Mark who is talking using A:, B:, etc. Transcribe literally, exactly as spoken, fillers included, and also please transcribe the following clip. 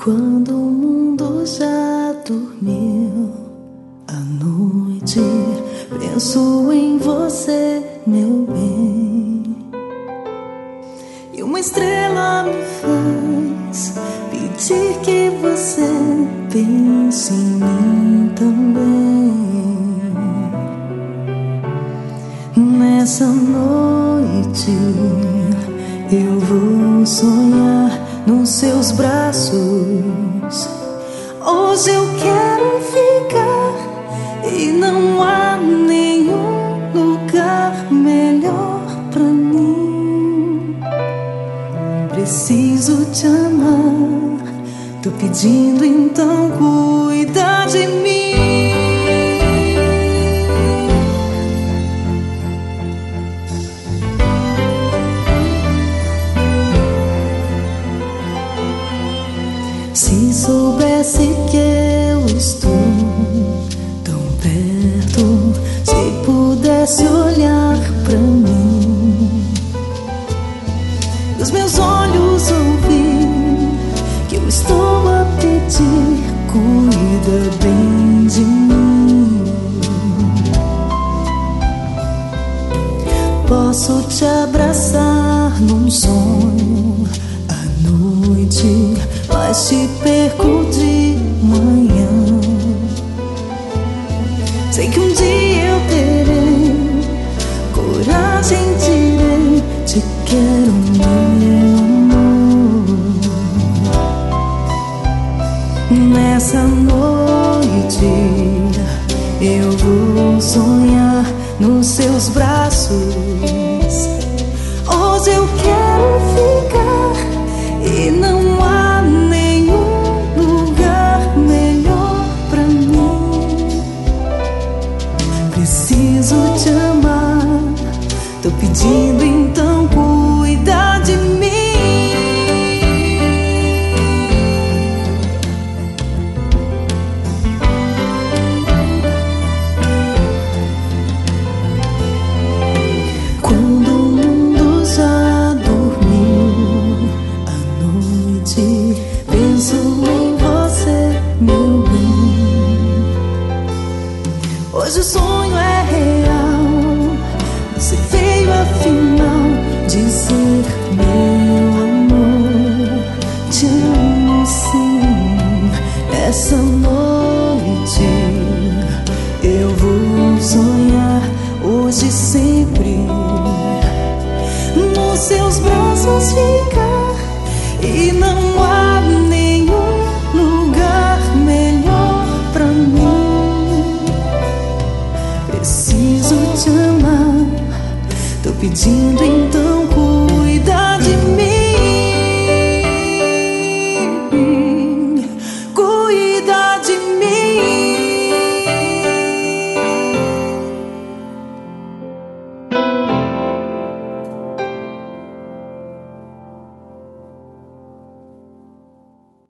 A: Quando o mundo já dormiu à noite, penso em você, meu bem. E uma estrela me faz pedir que você pense em mim também. Nessa noite eu vou sonhar nos seus braços. Hoje eu quero ficar e não há nenhum lugar melhor pra mim. Preciso te amar, tô pedindo, então cuida de mim. Se soubesse que eu estou tão perto, se pudesse olhar pra mim, dos meus olhos ouvir que eu estou a pedir, cuida bem de mim. Posso te abraçar num sonho à noite, mas te perco de manhã. Sei que um dia eu terei coragem, direi: te quero, meu amor. Nessa noite eu vou sonhar nos seus braços. Hoje eu quero ficar e não há nenhum lugar melhor pra mim. Preciso te amar, tô pedindo, então cuida de mim. Quando o mundo já dormiu à noite, penso em você, meu bem. Hoje o sonho é real, você veio afinal dizer: meu amor, te amo sim. Essa noite eu vou sonhar, hoje e sempre, nos seus braços ficar. E não há nenhum lugar melhor pra mim. Preciso te amar, tô pedindo, então cuida de mim.